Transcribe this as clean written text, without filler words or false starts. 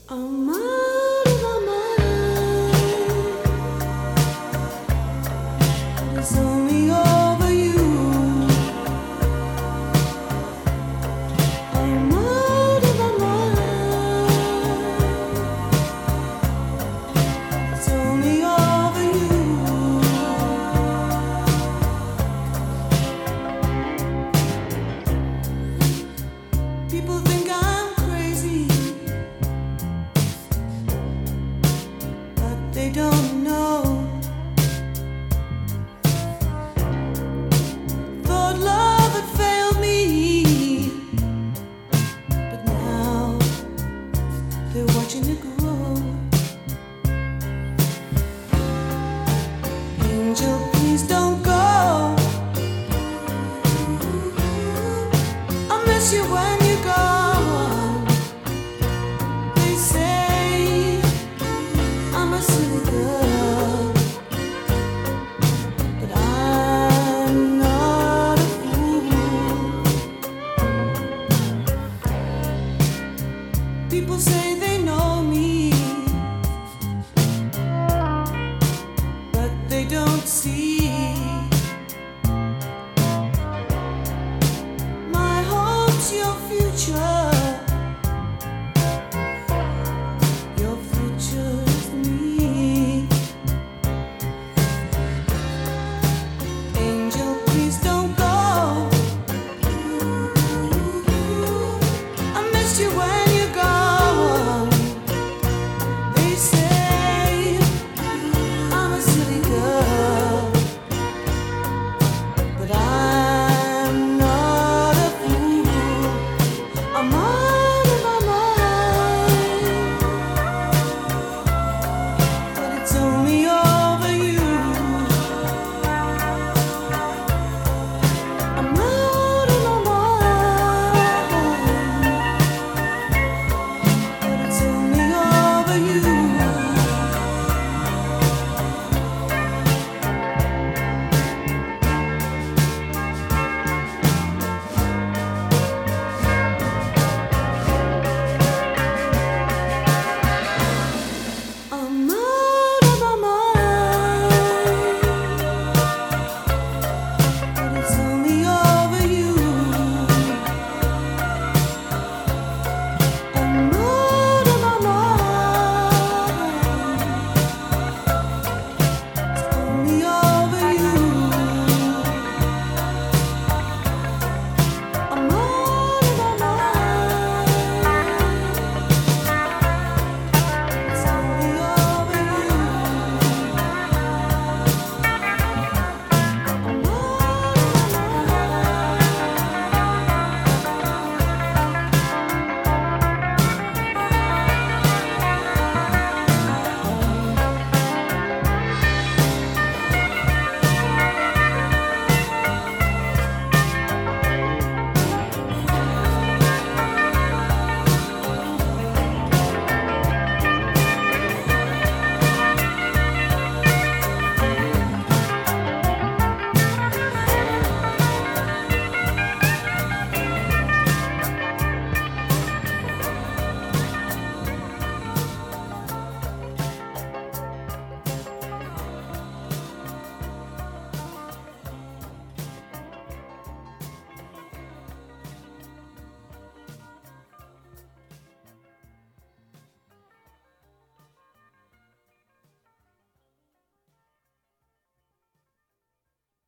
I'm out of my mind. It's only over you. I'm out of my mind. It's only over you. People think I'm crazy, but they don't know. Thought love had failed me, but now they're watching it grow. Angel, please don't go. I miss you when you're gone. They say I'm a silly girl, but I'm not a fool. People say they know me, but they don't see